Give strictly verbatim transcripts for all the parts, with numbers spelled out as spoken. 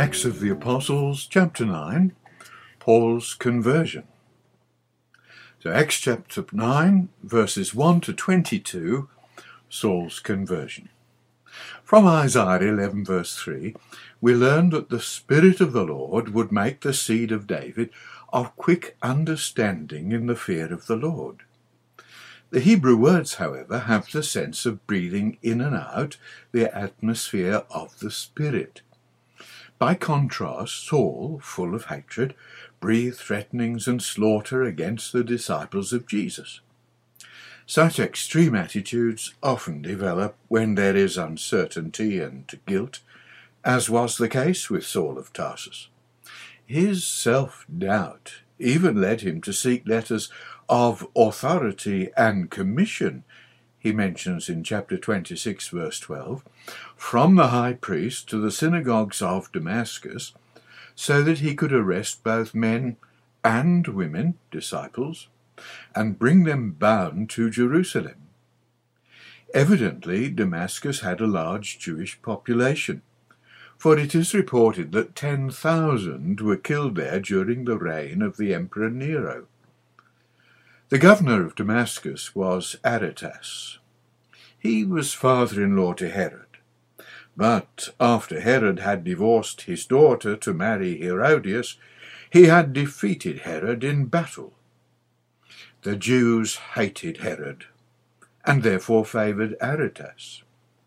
Acts of the Apostles, chapter nine, Paul's conversion. So Acts chapter nine, verses one to twenty-two, Saul's conversion. From Isaiah eleven, verse three, we learn that the Spirit of the Lord would make the seed of David of quick understanding in the fear of the Lord. The Hebrew words, however, have the sense of breathing in and out the atmosphere of the Spirit. By contrast, Saul, full of hatred, breathed threatenings and slaughter against the disciples of Jesus. Such extreme attitudes often develop when there is uncertainty and guilt, as was the case with Saul of Tarsus. His self-doubt even led him to seek letters of authority and commission, he mentions in chapter twenty-six, verse twelve, from the high priest to the synagogues of Damascus, so that he could arrest both men and women, disciples, and bring them bound to Jerusalem. Evidently, Damascus had a large Jewish population, for it is reported that ten thousand were killed there during the reign of the Emperor Nero. The governor of Damascus was Aretas. He was father-in-law to Herod, but after Herod had divorced his daughter to marry Herodias, he had defeated Herod in battle. The Jews hated Herod, and therefore favoured Aretas.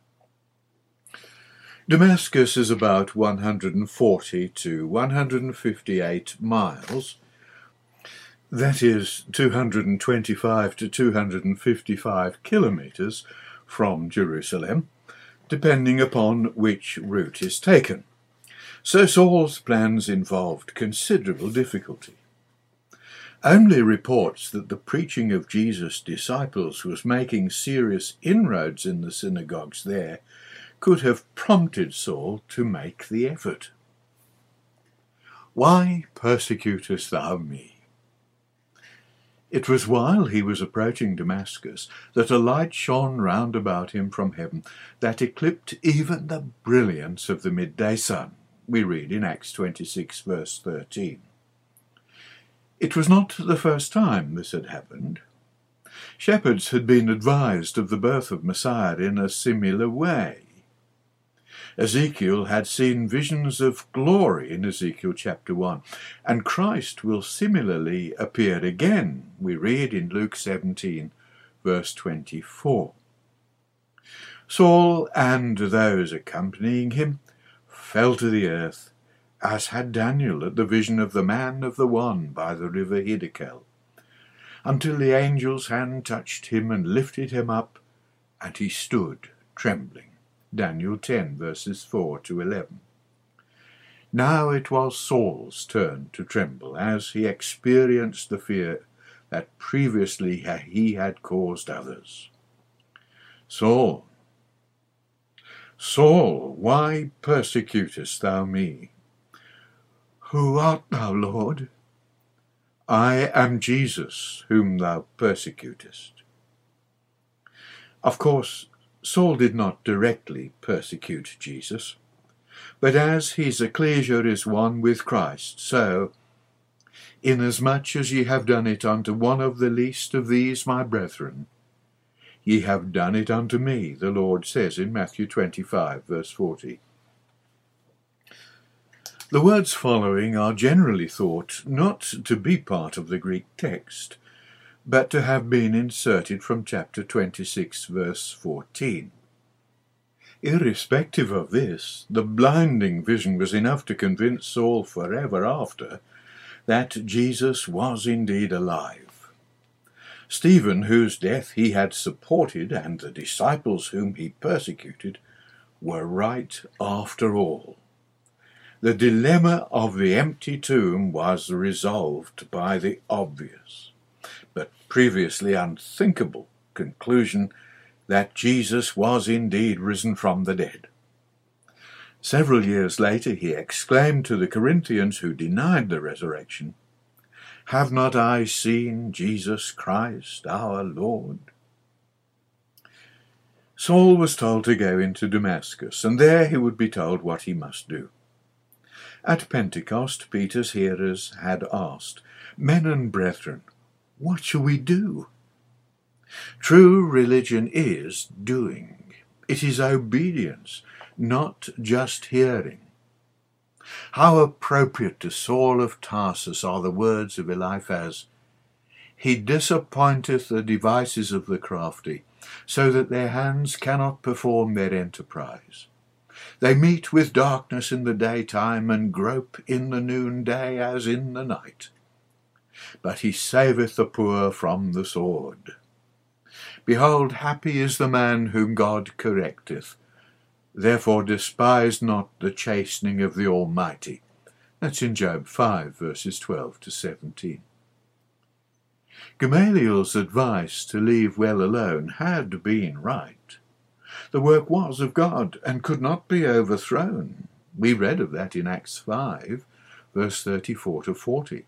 Damascus is about one hundred forty to one hundred fifty-eight miles, that is two hundred twenty-five to two hundred fifty-five kilometres from Jerusalem, depending upon which route is taken. So Saul's plans involved considerable difficulty. Only reports that the preaching of Jesus' disciples was making serious inroads in the synagogues there could have prompted Saul to make the effort. Why persecutest thou me? It was while he was approaching Damascus that a light shone round about him from heaven that eclipsed even the brilliance of the midday sun, we read in Acts twenty-six, verse thirteen. It was not the first time this had happened. Shepherds had been advised of the birth of Messiah in a similar way. Ezekiel had seen visions of glory in Ezekiel chapter one, and Christ will similarly appear again, we read in Luke seventeen, verse twenty-four. Saul and those accompanying him fell to the earth, as had Daniel at the vision of the man of the one by the river Hiddekel, until the angel's hand touched him and lifted him up, and he stood trembling. Daniel ten, verses four to eleven. Now it was Saul's turn to tremble, as he experienced the fear that previously he had caused others. Saul, Saul, why persecutest thou me? Who art thou, Lord? I am Jesus, whom thou persecutest. Of course, Saul did not directly persecute Jesus, but as his ecclesia is one with Christ, so, inasmuch as ye have done it unto one of the least of these my brethren, ye have done it unto me, the Lord says in Matthew twenty-five, verse forty. The words following are generally thought not to be part of the Greek text, but to have been inserted from chapter twenty-six, verse fourteen. Irrespective of this, the blinding vision was enough to convince Saul forever after that Jesus was indeed alive. Stephen, whose death he had supported, and the disciples whom he persecuted, were right after all. The dilemma of the empty tomb was resolved by the obvious, but previously unthinkable conclusion that Jesus was indeed risen from the dead. Several years later he exclaimed to the Corinthians who denied the resurrection, "Have not I seen Jesus Christ our Lord?" Saul was told to go into Damascus, and there he would be told what he must do. At Pentecost, Peter's hearers had asked, "Men and brethren, what shall we do?" True religion is doing. It is obedience, not just hearing. How appropriate to Saul of Tarsus are the words of Eliphaz. He disappointeth the devices of the crafty, so that their hands cannot perform their enterprise. They meet with darkness in the daytime, and grope in the noonday as in the night. But he saveth the poor from the sword. Behold, happy is the man whom God correcteth. Therefore despise not the chastening of the Almighty. That's in Job five, verses twelve to seventeen. Gamaliel's advice to leave well alone had been right. The work was of God and could not be overthrown. We read of that in Acts five, verse thirty-four to forty.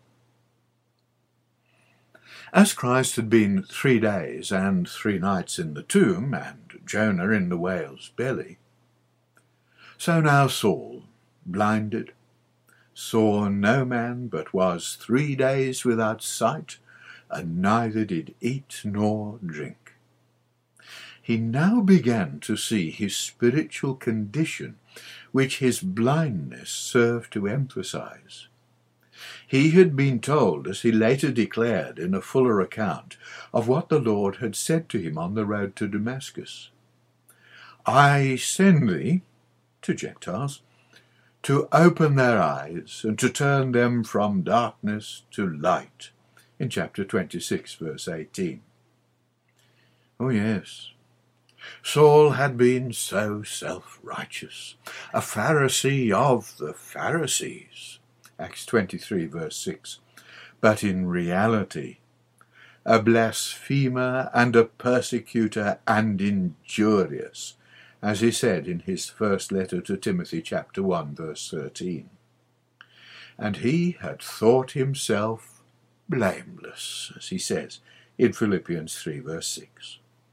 As Christ had been three days and three nights in the tomb, and Jonah in the whale's belly, so now Saul, blinded, saw no man, but was three days without sight, and neither did eat nor drink. He now began to see his spiritual condition, which his blindness served to emphasize. He had been told, as he later declared in a fuller account, of what the Lord had said to him on the road to Damascus. "I send thee," to Gentiles, "to open their eyes and to turn them from darkness to light," in chapter twenty-six, verse eighteen. Oh yes, Saul had been so self-righteous, a Pharisee of the Pharisees, Acts twenty-three, verse six, but in reality, a blasphemer and a persecutor and injurious, as he said in his first letter to Timothy, chapter one, verse thirteen. And he had thought himself blameless, as he says in Philippians three, verse six.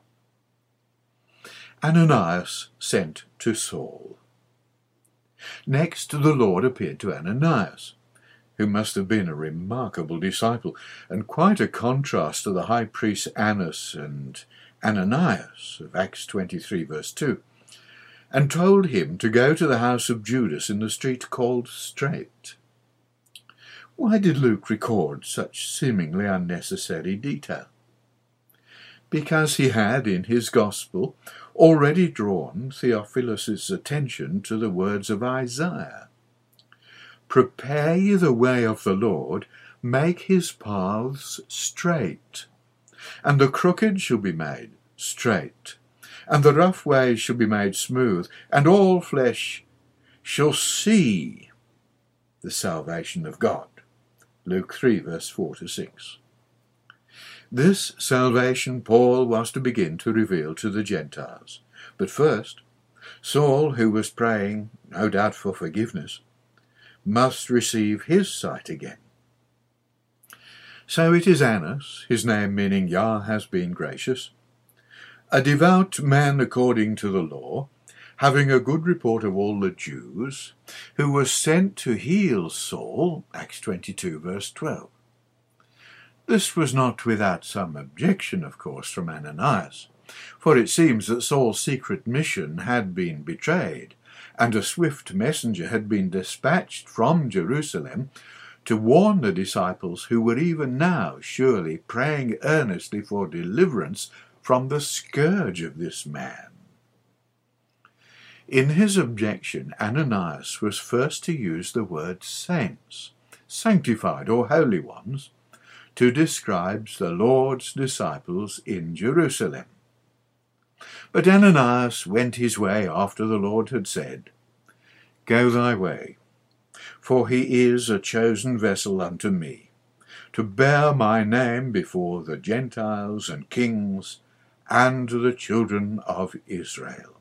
Ananias sent to Saul. Next, the Lord appeared to Ananias, who must have been a remarkable disciple, and quite a contrast to the high priests Annas and Ananias of Acts twenty-three, verse two, and told him to go to the house of Judas in the street called Straight. Why did Luke record such seemingly unnecessary detail? Because he had, in his gospel, already drawn Theophilus' attention to the words of Isaiah. "Prepare ye the way of the Lord, make his paths straight, and the crooked shall be made straight, and the rough ways shall be made smooth, and all flesh shall see the salvation of God." Luke three, verse four to six. This salvation Paul was to begin to reveal to the Gentiles. But first, Saul, who was praying, no doubt for forgiveness, must receive his sight again. So it is Annas, his name meaning Yah has been gracious, a devout man according to the law, having a good report of all the Jews, who was sent to heal Saul, Acts twenty-two, verse twelve. This was not without some objection, of course, from Ananias, for it seems that Saul's secret mission had been betrayed, and a swift messenger had been dispatched from Jerusalem to warn the disciples, who were even now surely praying earnestly for deliverance from the scourge of this man. In his objection, Ananias was first to use the word saints, sanctified or holy ones, to describe the Lord's disciples in Jerusalem. But Ananias went his way after the Lord had said, "Go thy way, for he is a chosen vessel unto me, to bear my name before the Gentiles and kings and the children of Israel."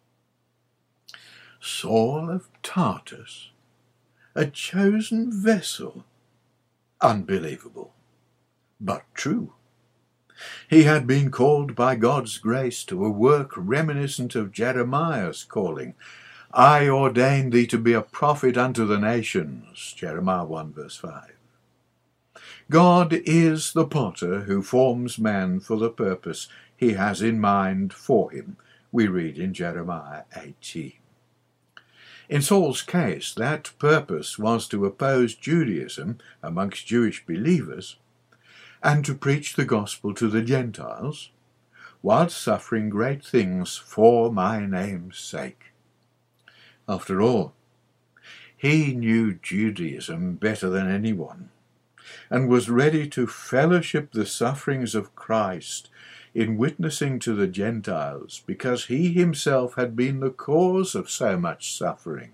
Saul of Tarsus, a chosen vessel? Unbelievable, but true. He had been called by God's grace to a work reminiscent of Jeremiah's calling. I ordain thee to be a prophet unto the nations, Jeremiah one verse five. God is the potter who forms man for the purpose he has in mind for him, we read in Jeremiah eighteen. In Saul's case, that purpose was to oppose Judaism amongst Jewish believers and to preach the gospel to the Gentiles, whilst suffering great things for my name's sake. After all, he knew Judaism better than anyone, and was ready to fellowship the sufferings of Christ in witnessing to the Gentiles, because he himself had been the cause of so much suffering.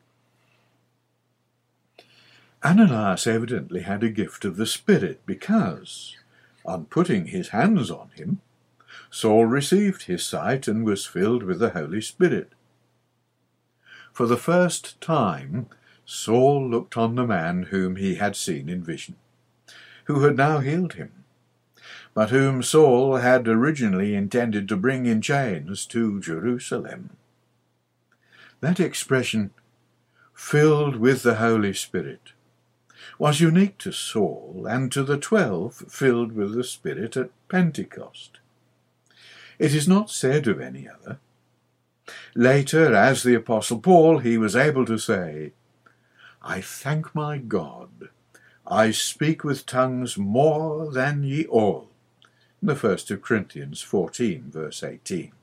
Ananias evidently had a gift of the Spirit, because, on putting his hands on him, Saul received his sight and was filled with the Holy Spirit. For the first time, Saul looked on the man whom he had seen in vision, who had now healed him, but whom Saul had originally intended to bring in chains to Jerusalem. That expression, filled with the Holy Spirit, was unique to Saul and to the twelve filled with the Spirit at Pentecost. It is not said of any other. Later, as the Apostle Paul, he was able to say, I thank my God, I speak with tongues more than ye all, in the first of Corinthians fourteen, verse eighteen.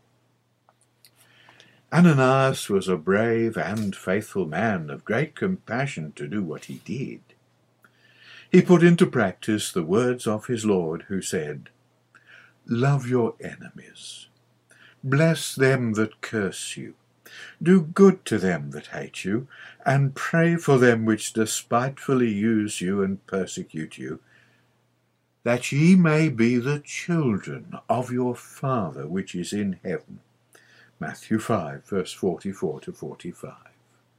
Ananias was a brave and faithful man of great compassion to do what he did. He put into practice the words of his Lord, who said, Love your enemies, bless them that curse you, do good to them that hate you, and pray for them which despitefully use you and persecute you, that ye may be the children of your Father which is in heaven. Matthew five, verse forty-four to forty-five.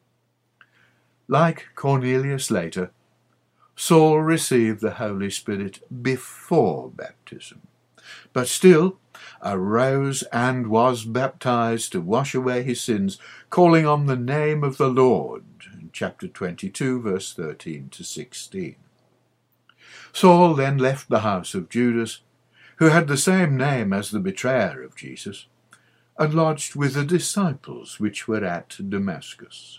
Like Cornelius later, Saul received the Holy Spirit before baptism, but still arose and was baptized to wash away his sins, calling on the name of the Lord, in chapter twenty-two, verse thirteen to sixteen. Saul then left the house of Judas, who had the same name as the betrayer of Jesus, and lodged with the disciples which were at Damascus.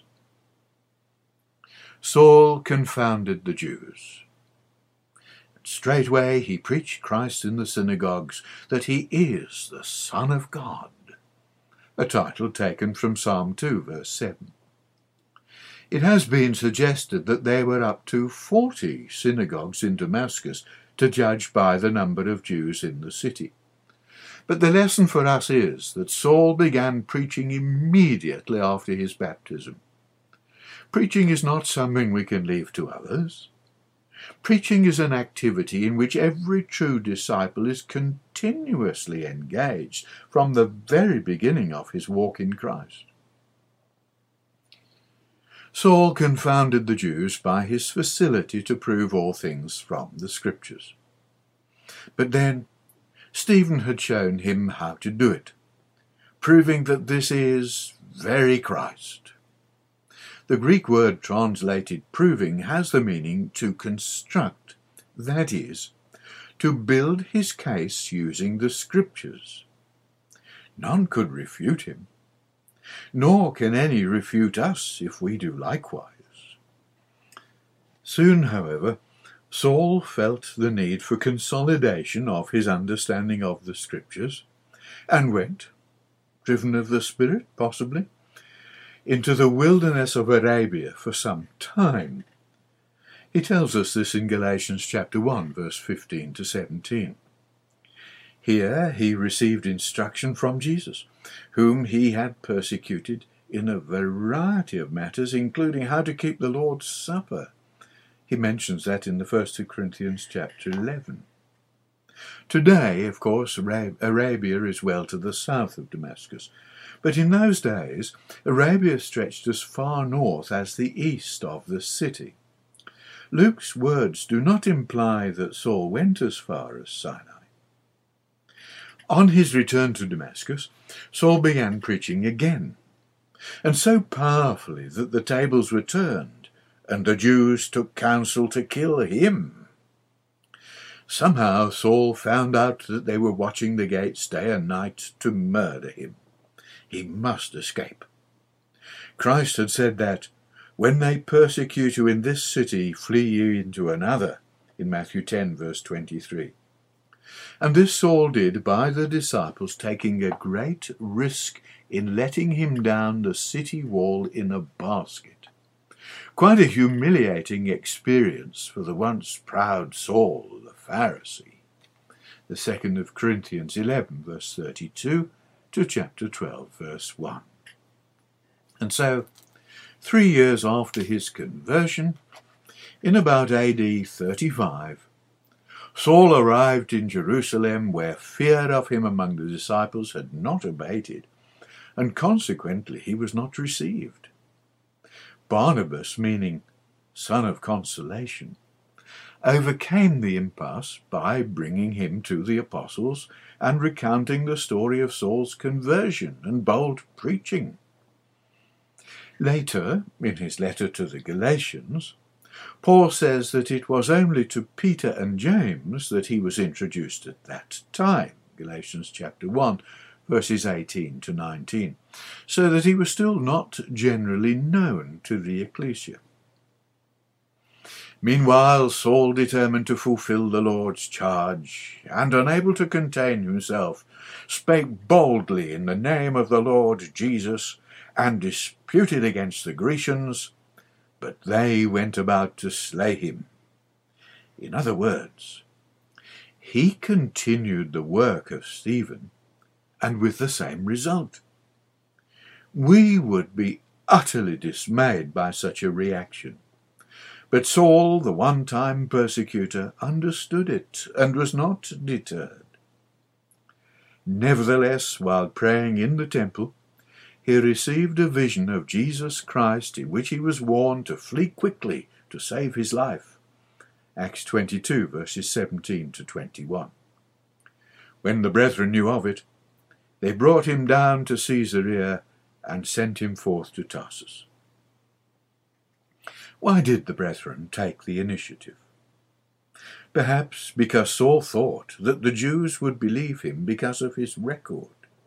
Saul confounded the Jews. Straightway he preached Christ in the synagogues, that he is the Son of God, a title taken from Psalm two, verse seven. It has been suggested that there were up to forty synagogues in Damascus, to judge by the number of Jews in the city. But the lesson for us is that Saul began preaching immediately after his baptism. Preaching is not something we can leave to others. Preaching is an activity in which every true disciple is continuously engaged from the very beginning of his walk in Christ. Saul confounded the Jews by his facility to prove all things from the Scriptures. But then Stephen had shown him how to do it, proving that this is very Christ. The Greek word translated proving has the meaning to construct, that is, to build his case using the Scriptures. None could refute him, nor can any refute us if we do likewise. Soon, however, Saul felt the need for consolidation of his understanding of the Scriptures, and went, driven of the Spirit possibly, into the wilderness of Arabia for some time. He tells us this in Galatians chapter one, verse fifteen to seventeen. Here he received instruction from Jesus, whom he had persecuted in a variety of matters, including how to keep the Lord's Supper. He mentions that in the first of Corinthians chapter eleven. Today, of course, Arabia is well to the south of Damascus, but in those days Arabia stretched as far north as the east of the city. Luke's words do not imply that Saul went as far as Sinai. On his return to Damascus, Saul began preaching again, and so powerfully that the tables were turned, and the Jews took counsel to kill him. Somehow Saul found out that they were watching the gates day and night to murder him. He must escape. Christ had said that, "When they persecute you in this city, flee ye into another," in Matthew ten, verse twenty-three. And this Saul did by the disciples taking a great risk in letting him down the city wall in a basket. Quite a humiliating experience for the once proud Saul, the Pharisee. The second of Corinthians eleven, verse thirty-two, to chapter twelve, verse one. And so, three years after his conversion, in about A D thirty-five, Saul arrived in Jerusalem, where fear of him among the disciples had not abated, and consequently he was not received. Barnabas, meaning son of consolation, overcame the impasse by bringing him to the apostles and recounting the story of Saul's conversion and bold preaching. Later, in his letter to the Galatians, Paul says that it was only to Peter and James that he was introduced at that time, Galatians chapter one, verses eighteen to nineteen, so that he was still not generally known to the ecclesia. Meanwhile, Saul determined to fulfill the Lord's charge, and, unable to contain himself, spake boldly in the name of the Lord Jesus, and disputed against the Grecians, but they went about to slay him. In other words, he continued the work of Stephen, and with the same result. We would be utterly dismayed by such a reaction. But Saul, the one-time persecutor, understood it and was not deterred. Nevertheless, while praying in the temple, he received a vision of Jesus Christ in which he was warned to flee quickly to save his life. Acts twenty-two, verses seventeen to twenty-one. When the brethren knew of it, they brought him down to Caesarea and sent him forth to Tarsus. Why did the brethren take the initiative? Perhaps because Saul thought that the Jews would believe him because of his record.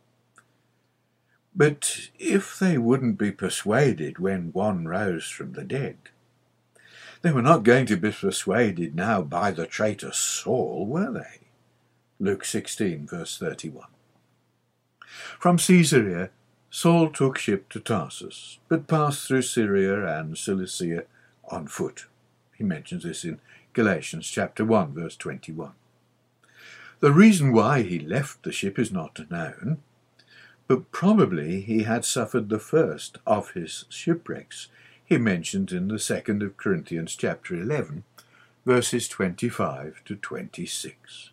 But if they wouldn't be persuaded when one rose from the dead, they were not going to be persuaded now by the traitor Saul, were they? Luke sixteen, verse thirty-one. From Caesarea, Saul took ship to Tarsus, but passed through Syria and Cilicia on foot. He mentions this in Galatians chapter one, verse twenty-one. The reason why he left the ship is not known, but probably he had suffered the first of his shipwrecks he mentioned in the second of Corinthians chapter eleven, verses twenty-five to twenty-six.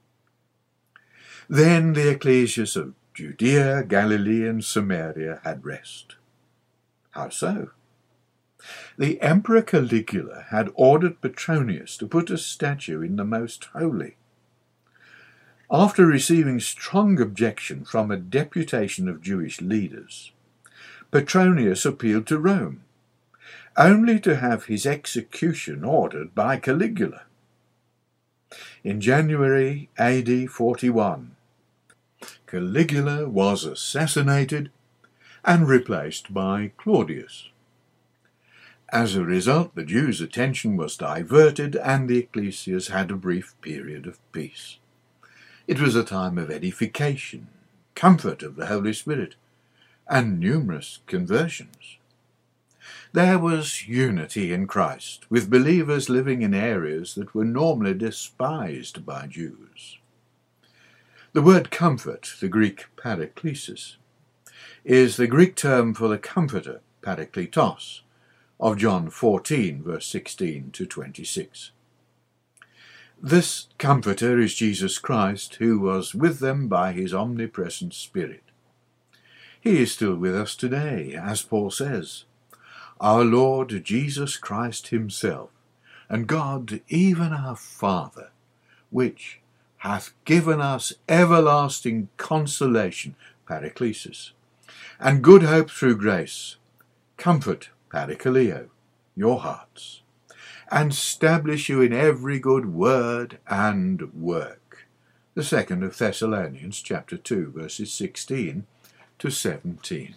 Then the ecclesias of Judea, Galilee, and Samaria had rest. How so? The Emperor Caligula had ordered Petronius to put a statue in the Most Holy. After receiving strong objection from a deputation of Jewish leaders, Petronius appealed to Rome, only to have his execution ordered by Caligula. In January A D forty-one, Caligula was assassinated and replaced by Claudius. As a result, the Jews' attention was diverted and the ecclesias had a brief period of peace. It was a time of edification, comfort of the Holy Spirit, and numerous conversions. There was unity in Christ, with believers living in areas that were normally despised by Jews. The word comfort, the Greek paraklesis, is the Greek term for the comforter, parakletos, of John fourteen, verse sixteen to twenty-six. This comforter is Jesus Christ, who was with them by his omnipresent Spirit. He is still with us today, as Paul says, our Lord Jesus Christ himself, and God, even our Father, which hath given us everlasting consolation, paraklesis, And good hope through grace comfort, parakaleo, your hearts, and establish you in every good word and work. The second of Thessalonians chapter two, verses sixteen to seventeen.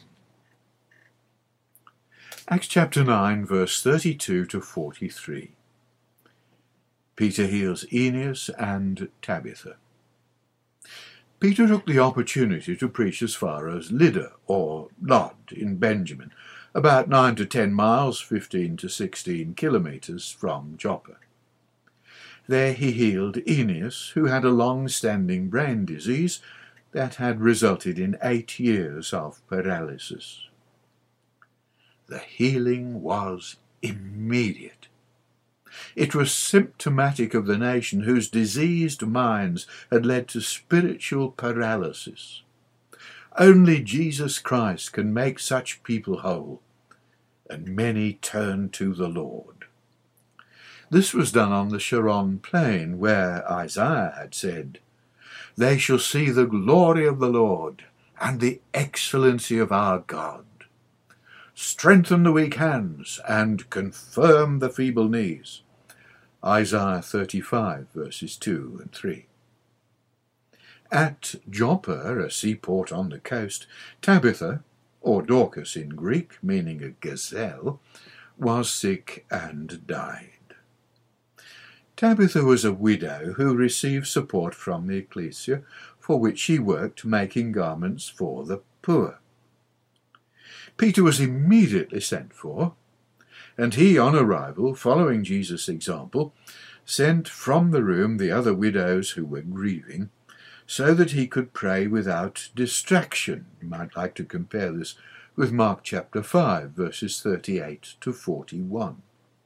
Acts chapter nine, verse thirty-two to forty-three. Peter heals Aeneas and Tabitha. Peter took the opportunity to preach as far as Lydda, or Lod, in Benjamin, about nine to ten miles, fifteen to sixteen kilometres from Joppa. There he healed Aeneas, who had a long-standing brain disease that had resulted in eight years of paralysis. The healing was immediate. It was symptomatic of the nation whose diseased minds had led to spiritual paralysis. Only Jesus Christ can make such people whole, and many turned to the Lord. This was done on the Sharon plain, where Isaiah had said, "They shall see the glory of the Lord and the excellency of our God. Strengthen the weak hands and confirm the feeble knees." Isaiah thirty-five, verses two and three. At Joppa, a seaport on the coast, Tabitha, or Dorcas in Greek, meaning a gazelle, was sick and died. Tabitha was a widow who received support from the ecclesia, for which she worked making garments for the poor. Peter was immediately sent for, and he, on arrival, following Jesus' example, sent from the room the other widows who were grieving, so that he could pray without distraction. You might like to compare this with Mark chapter five, verses thirty-eight to forty-one.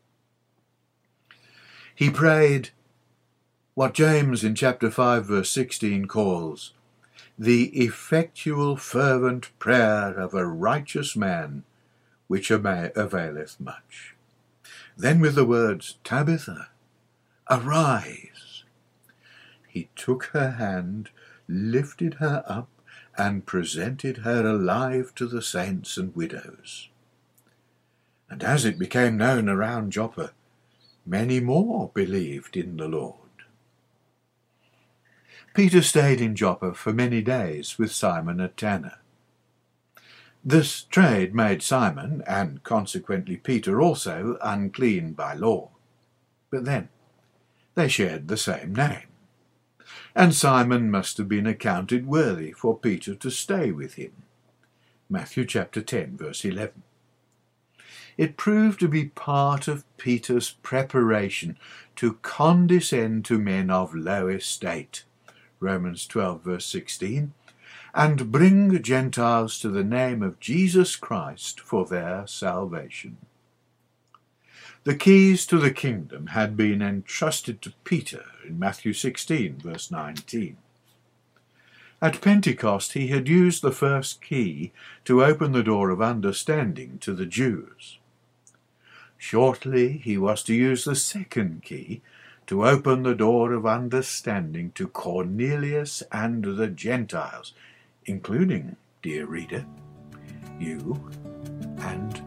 He prayed what James in chapter five, verse sixteen calls the effectual fervent prayer of a righteous man, which availeth much. Then with the words, "Tabitha, arise," he took her hand, lifted her up, and presented her alive to the saints and widows. And as it became known around Joppa, many more believed in the Lord. Peter stayed in Joppa for many days with Simon at Tanna. This trade made Simon, and consequently Peter also, unclean by law. But then they shared the same name, and Simon must have been accounted worthy for Peter to stay with him. Matthew chapter ten, verse eleven. It proved to be part of Peter's preparation to condescend to men of low estate, Romans twelve, verse sixteen, and bring the Gentiles to the name of Jesus Christ for their salvation. The keys to the kingdom had been entrusted to Peter in Matthew sixteen, verse nineteen. At Pentecost he had used the first key to open the door of understanding to the Jews. Shortly he was to use the second key to open the door of understanding to Cornelius and the Gentiles, including, dear reader, you and